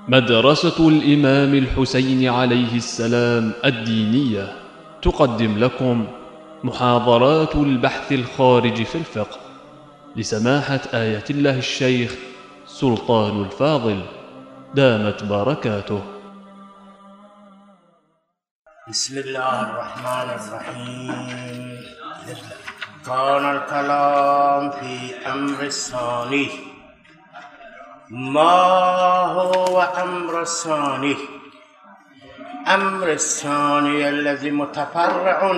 مدرسة الإمام الحسين عليه السلام الدينية تقدم لكم محاضرات البحث الخارج في الفقه لسماحة آية الله الشيخ سلطان الفاضل دامت بركاته. بسم الله الرحمن الرحيم. كان الكلام في أمر الثاني. ما هو أمر الثاني؟ أمر الثاني الذي متفرع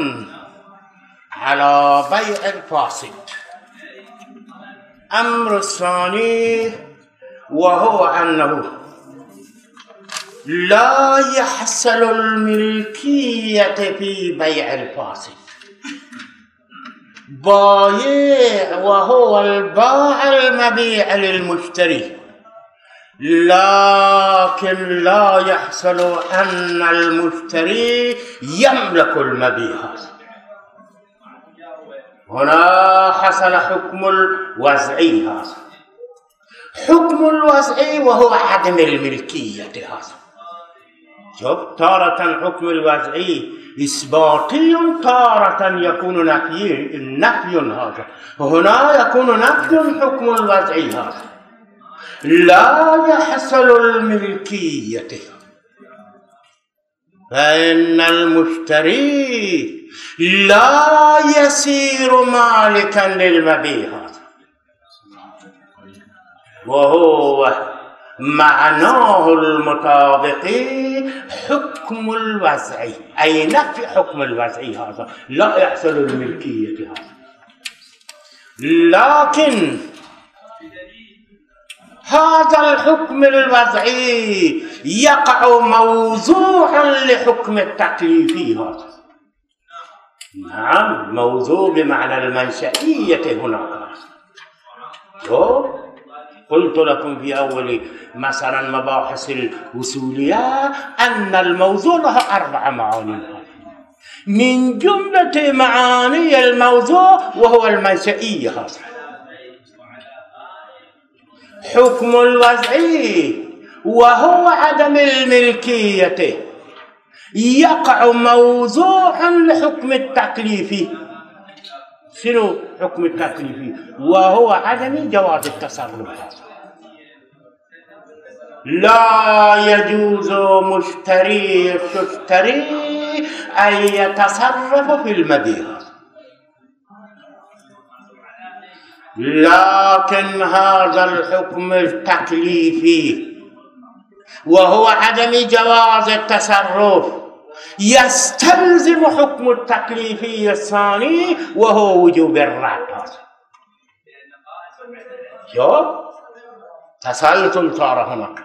على بيع الفاسد. أمر الثاني وهو أنه لا يحصل الملكية في بيع الفاسد. بايع وهو البائع المبيع للمشتري، لكن لا يحصل أن المشتري يملك المبيع. هنا حصل حكم الوضعي. هذا حكم الوضعي وهو عدم الملكية. هذا شوف، تارة حكم الوضعي إثباتي، تارة يكون نفي. هذا هنا يكون نفي حكم الوضعي. هذا لا يحصل الملكية، فإن المشتري لا يصير مالكا للمبيع، وهو معناه المطابق حكم الوضعي، أي نفي حكم الوضعي. هذا لا يحصل الملكية. هذا لكن هذا الحكم الوضعي يقع موضوعا لحكم التكليفي. هذا نعم، موضوع بمعنى المنشئية هناك. قلت لكم في أول مثلا مباحث الوصولية أن الموضوع له 4 معاني. من جملة معاني الموضوع وهو المنشئية. هذا حكم الوضعي وهو عدم الملكية يقع موضوعا لحكم التكليفي. شنو حكم التكليفي؟ وهو عدم جواز التصرف. لا يجوز مشتري أن يتصرف في المبيع، لكن هذا الحكم التكليفي وهو عدم جواز التصرف يستلزم حكم التكليفي الثاني وهو وجوب الرد. شوف، تسلسل صار هناك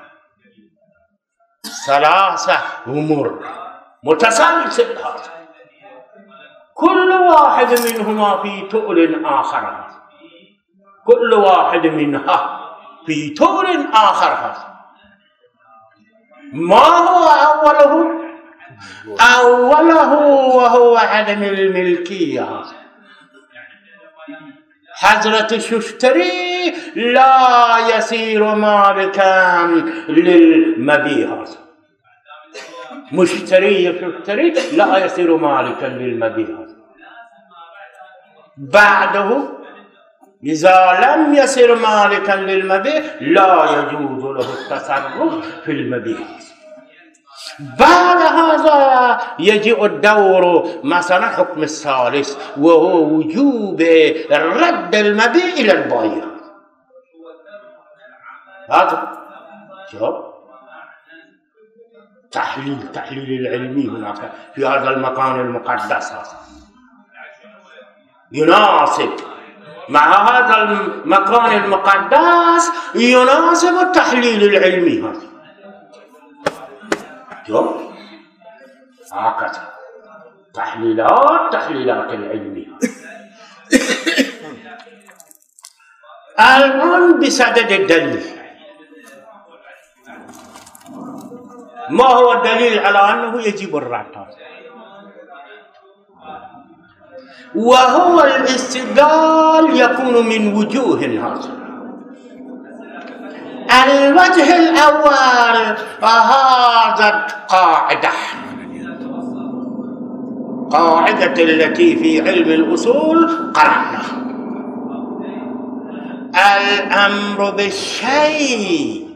3 أمور متسلسل. هذا كل واحد منهما في تؤل آخر، كل واحد منها في تؤل آخر. ما هو أوله وهو عدم الملكية. حضرة الششتري لا يصير مالكا للمبيع. مشتري الششتري لا يصير مالكا للمبيع. بعده إذا لم يصير مالكا للمبيع لا يجوز له التصرف في المبيع. بعد هذا يجيء الدور مثلا حكم الثالث وهو وجوب رد المبيع إلى البائع. هذا شوف تحليل العلمي هناك في هذا المكان المقدس. هذا يناسب مع هذا المكان المقدس، يناسب التحليل العلمي. هذا شوف هكذا تحليلات العلمية. الآن بسدد الدليل. ما هو الدليل على أنه يجب الرد؟ وهو الاستدلال يكون من وجوه. هذا الوجه الأول هذا قاعدة التي في علم الأصول قرأناها. الأمر بالشيء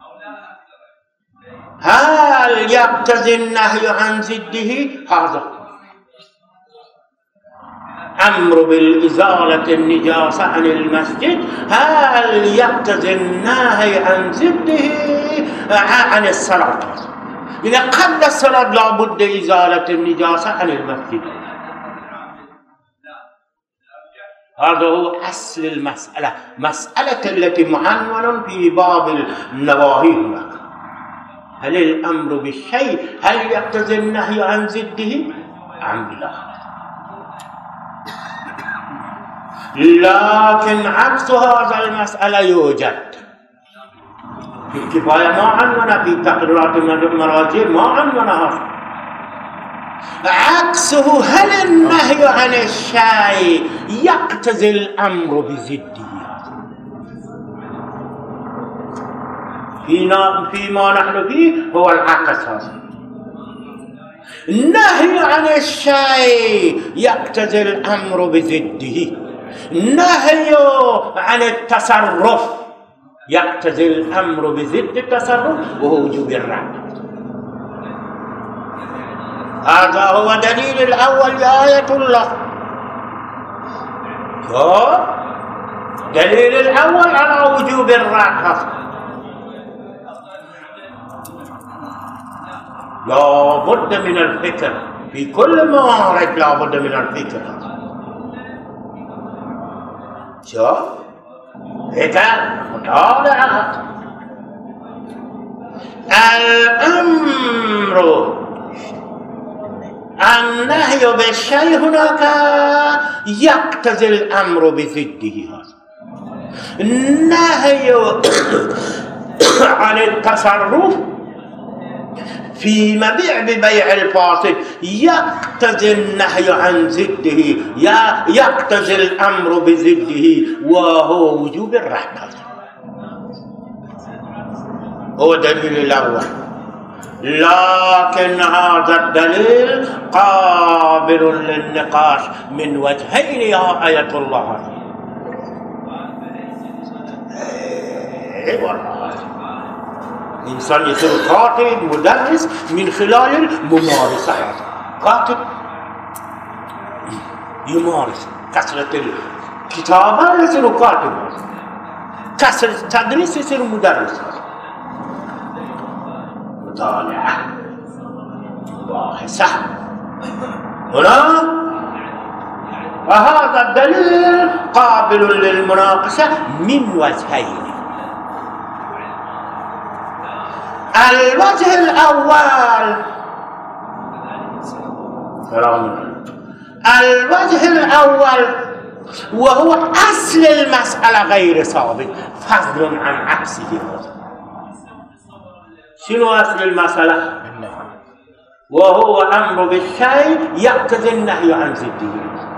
هل يقتضي النهي عن ضده؟ هذا أمر بالإزالة النجاسة عن المسجد هل يقتضي النهي عن ضده عن الصلاة؟ إذا قبل الصلاة لابد إزالة النجاسة عن المسجد. هذا هو أصل المسألة، مسألة التي معنونة في باب النواهي هناك. هل الأمر بالشيء هل يقتضي النهي عن ضده أم لا؟ لكن عكس هذا المسألة يوجد في الكفاية ما عنونا، في تقريرات المراجع ما عنونا هذا. عكسه هل النهي عن الشيء يقتضي الأمر بضده؟ فيما نحن فيه هو العكس. هذا النهي عن الشيء يقتضي الأمر بضده، نهي عن التصرف يقتضي الأمر بضد التصرف وهو وجوب الرد. هذا هو دليل الأول بآية الله. دليل الأول على وجوب الرد. لا بد من الفكر في كل موارد، لا بد من الفكر. فكر مطالعة. الأمر النهي بالشيء هناك يقتضي الأمر بضده. هذا النهي عن التصرف في مبيع ببيع الفاسد يقتضي النهي عن ضده، يقتضي الأمر بضده وهو وجوب الرد. هو دليل الأول. لكن هذا الدليل قابل للنقاش من وجهين يا آية الله. والله إنسان يصير كاتب مدرس من خلال الممارسة. كاتب يمارس، كثرة الكتابة يصير كاتب، كثرة التدريس يصير مدرس. مطالعة باحثة هنا. وهذا الدليل قابل للمناقشة من وجهين. الوجه الأول وهو أصل المسألة غير ثابت فضل عن عكسه. شنو أصل المسألة؟ وهو أمر بالشيء يقتضي النهي عن ضده.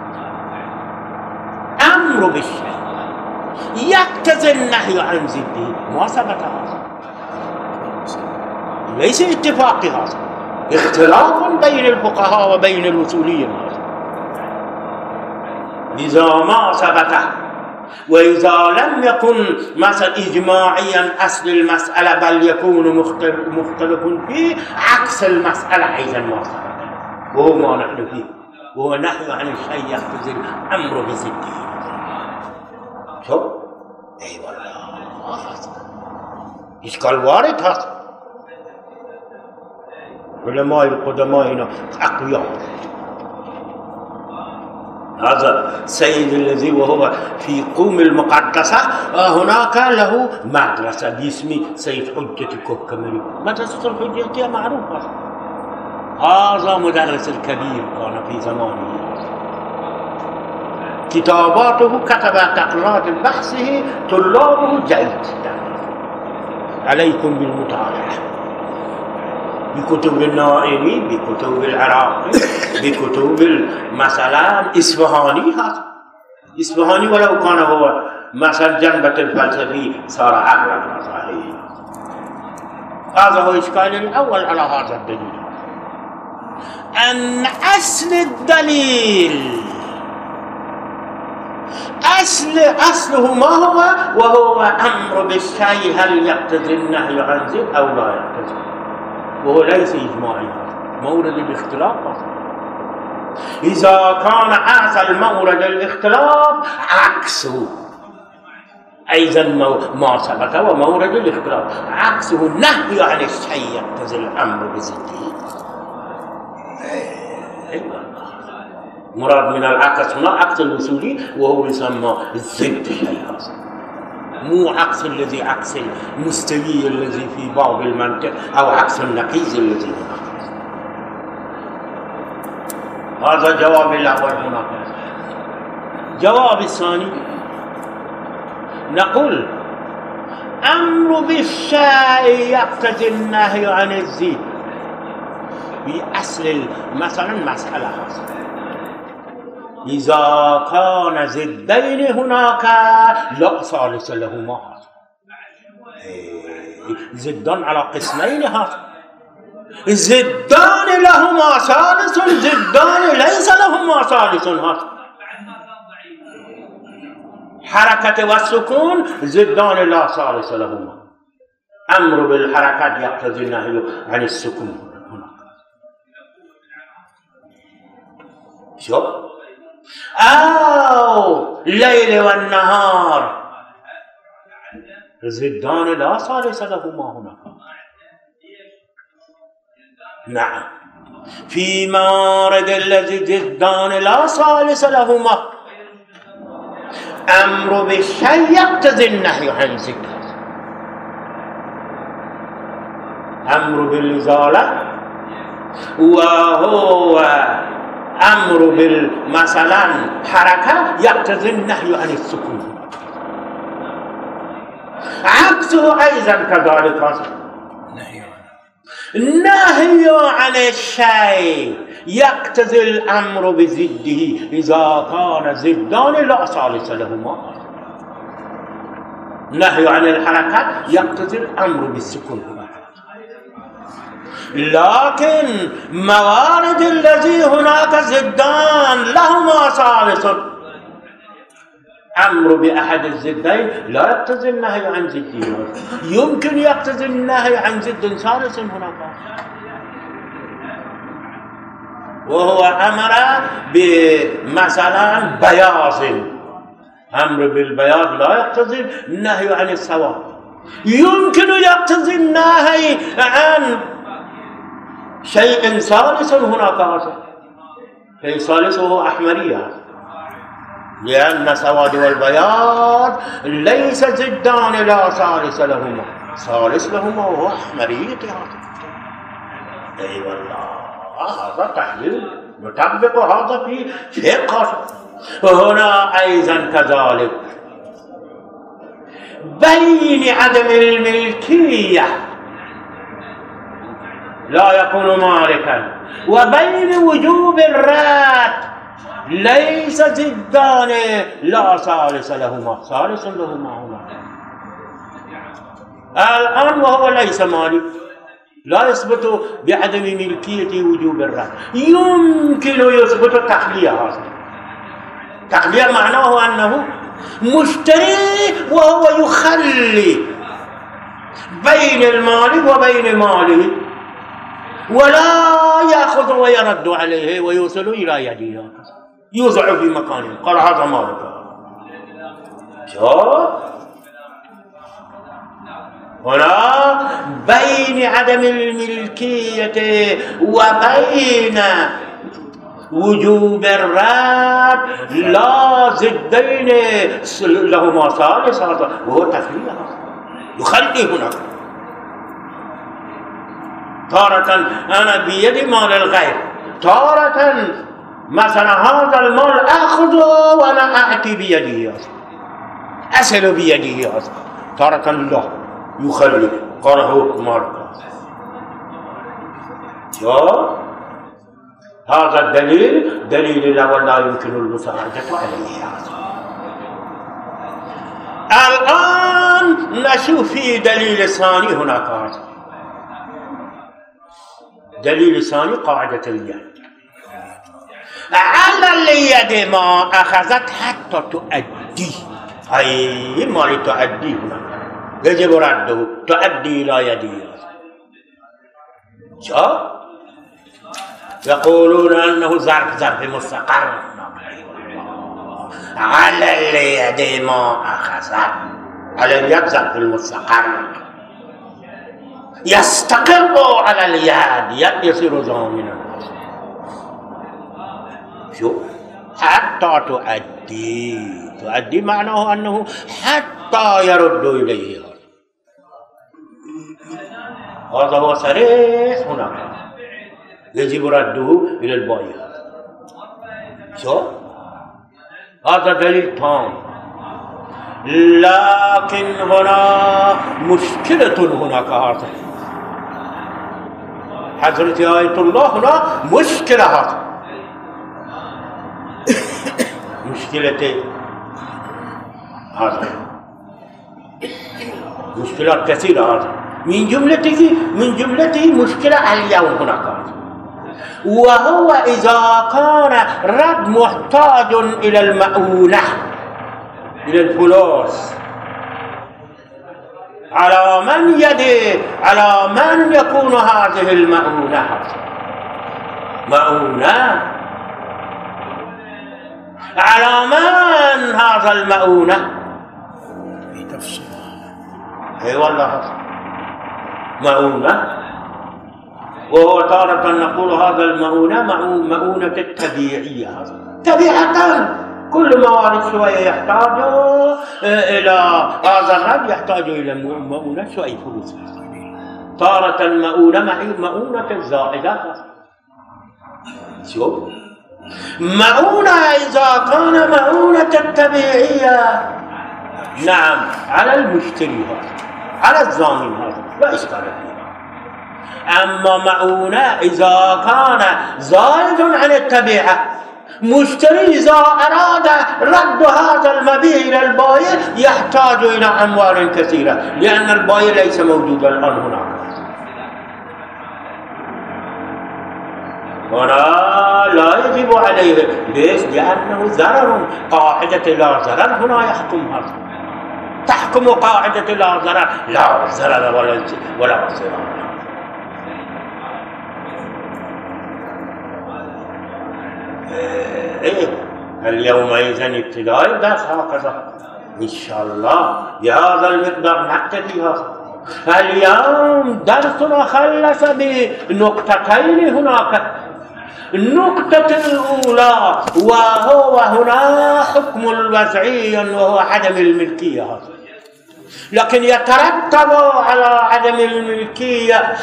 أمر بالشيء يقتضي النهي عن ضده، ما ثبت هذا، ليس اتفاقي، هذا اختلاف بين الفقهاء وبين الوصوليين. إذا ما ثبت وإذا لم يكن مثلا إجماعيا أصل المسألة بل يكون مختلف فيه عكس المسألة أيضا ما ثبت، وهو ما نحن فيه، وهو نهي عن الشيء يقتضي الأمر بضده. شوف أي والله إشكال وارد. هذا علماء القدماء أقوياء. هذا السيد الذي وهو في قوم المقدسة هناك له مدرسة باسم سيد حجة الكوكمري، مدرسة الحجة معروفة. هذا مدرس الكبير كان في زمانه. كتاباته كتب تقريرات بحثه طلابه جيد. عليكم بالمطالعة بكتب النائلي، بكتب العراقي، بكتب مثلا إصفهاني. هذا إصفهاني ولو كان هو مثلا جنبة الفلسفي صار أغلب عليه. هذا هو الإشكال الأول على هذا الدليل، أن أصل الدليل أصله ما هو؟ وهو أمر بالشيء هل يقتضي النهي عن ضد أو لا يقتضي، وهو ليس إجماعي، مورد الاختلاف أصلا. إذا كان أصل مورد الاختلاف عكسه أيضا ما ثبت ومورد الاختلاف عكسه النهي عن الشيء يقتضي الأمر بضده. مراد من العكس هنا عكس الوصولي، وهو يسمى ضد الشيء أصلا، مو عكس الذي عكس المستوي الذي في باب المنطق أو عكس النقيض الذي هناك. هذا جواب الأول هنا. جواب الثاني نقول أمر بالشيء يقتضي النهي عن الضد بأصل مثلا مسألة إذا كان ضدين هناك لا ثالث لهما، ضدان على قسمين هذا، ضدان لهما ثالث، ضدان ليس لهما ثالث هذا. حركة والسكون ضدان لا ثالث لهما، أمر بالحركات يقتضي النهي عن السكون هنا. شوف، أو الليل والنهار ضدان لا ثالث لهما هنا. نعم، في مورد الذي ضدان لا ثالث لهما أمر بالشيء يقتضي النهي عن ذكر، أمر بالإزالة وهو أمر بالمثلا حركة يقتضي النهي عن السكون، عكسه أيضا كذلك. النهي عن الشيء يقتضي الأمر بضده إذا كان ضدان لا ثالث لهما. النهي عن الحركة يقتضي الأمر بالسكون، لكن موارد الذي هناك ضدان لهما ثالث، أمر بأحد الضدين لا يقتضي النهي عن ضده، يمكن يقتضي النهي عن ضد ثالث هناك، وهو أمر بمثلا بياض، أمر بالبياض لا يقتضي النهي عن السواد، يمكن يقتضي النهي عن شيء ثالث هناك، شيء ثالث هو أحمرية، لأن السواد والبياض ليس ضدان لا ثالث لهما، ثالث لهما هو أحمرية. أي والله، هذا تحليل نطبق هذا في فقه. وهنا أيضا كذلك بين عدم الملكية لا يكون مالكا وبين وجوب الرد ليس ضدان لا ثالث لهما، ثالث لهما هنا الآن، وهو ليس مالك، لا يثبت بعدم ملكية وجوب الرد، يمكن يثبت التخلية. هذا تخلية معناه أنه مشتري وهو يخلي بين المالك وبين ماله، ولا يأخذ ويرد عليه ويوصل إلى يده، يوضع في مكانه، قال هذا مالك. شوف هنا بين عدم الملكية وبين وجوب الرد لا ضدين لهما ثالث، وهو تخلية، يخلي هناك. تارة أنا بيد مال الغير، تارة مثلا هذا المال أخذه وأنا أعطي بيده، أسأل بيده، تارة الله يخلي، قاله مالك. هذا الدليل دليل الأول لا يمكن المساعدة عليه. الآن نشوف في دليل ثاني هناك. دليل ثاني قاعدة اليد. على اليد ما أخذت حتى تؤدي. أي ما لتؤدي هنا يجب رده، تؤدي إلى يدي. شو؟ يقولون أنه ظرف مستقر. على اليد ما أخذت، على اليد ظرف المستقر يستقر على اليد، يد يصير ضامنا. شو؟ حتى تؤدي معناه أنه حتى يرد إليه. هذا هو صريح هناك، يجب رده إلى البائع. شو؟ هذا دليل تام. لكن هنا مشكلة هناك. هذا حضرة آية الله هنا مشكلة. هذا مشكلتين. هذا مشكلات كثيرة. هذا من جملته مشكلة اليوم هناك، وهو إذا كان رد محتاج إلى المؤونة، إلى الفلوس، على من يكون هذه المؤونة؟ مؤونة على من هذا المؤونة؟ في تفصيل. اي والله مؤونة. وهو تارة نقول هذا المؤونة مؤونة التبيعية. تبيعة كل موارد شوية يحتاج إلى هذا الرد، يحتاج إلى مؤونة شوية فلوس. تارة مؤونة الزائدة. شوف، مؤونة إذا كان مؤونة التبيعية، نعم، على المشتري هذا، على الضامن هذا، لا إشكال فيه. أما مؤونة إذا كان زائد عن التبيعة، مشتري إذا أراد رد هذا المبيع إلى البائع يحتاج إلى أموال كثيرة، لأن البائع ليس موجودا الآن هناك. هنا لا يجب عليه. ليش؟ لأنه ضرر. قاعدة لا ضرر هنا يحكم. هذا تحكم قاعدة لا ضرر، لا ضرر ولا ضرر. اليوم إذن ابتدائي درس هكذا إن شاء الله بهذا المقدار نكتفي. هذا اليوم درسنا خلص بنقطتين هناك. النقطة الأولى وهو هنا حكم الوضعي وهو عدم الملكية. هذا لكن يترتب على عدم الملكية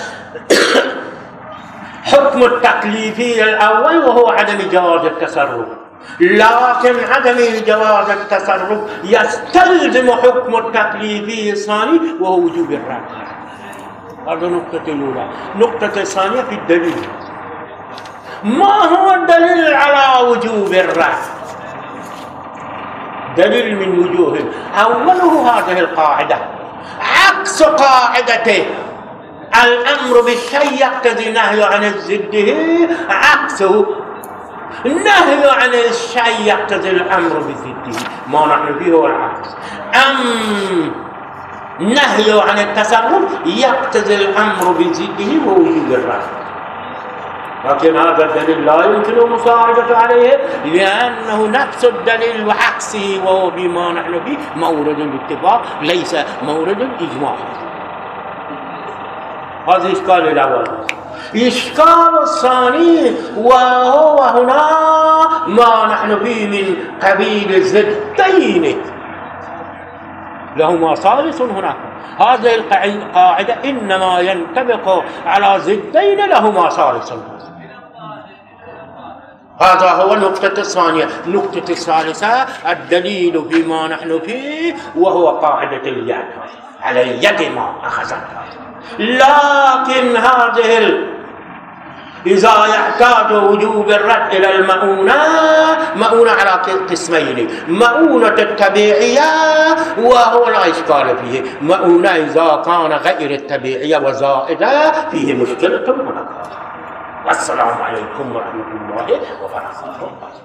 حكم التكليفي الأول وهو عدم جواز التصرف. لكن عدم جواز التصرف يستلزم حكم التكليفي الثاني وهو وجوب الرد. هذا النقطة الأولى. النقطة الثانية في الدليل. ما هو الدليل على وجوب الرد؟ دليل من وجوه. أوله هذه القاعدة عكس قاعدته الأمر بالشيء يقتضي النهي عن ضده، عكسه النهي عن الشيء يقتضي الأمر بضده. ما نحن فيه هو العكس. نهي عن التصرف يقتضي الأمر بضده ووجوب الرد. لكن هذا الدليل لا يمكن المساعدة عليه لأنه نفس الدليل وعكسه، وهو بما نحن فيه مورد الاتفاق ليس مورد الإجماع. هذا إشكال الأول. إشكال الثاني وهو هنا ما نحن فيه من قبيل ضدين لهما ثالث هناك. هذه القاعدة إنما ينطبق على ضدين لهما ثالث. هذا هو النقطة الثانية. النقطة الثالثة الدليل فيما نحن فيه وهو قاعدة اليد، على اليد ما أخذت. لكن هذه إذا يحتاج وجوب الرد إلى المؤونة، مؤونة على قسمين: مؤونة التبعية وهو لا إشكال فيه، مؤونة إذا كان غير التبعية وزائدة فيه مشكلة هناك. والسلام عليكم ورحمة الله وبركاته.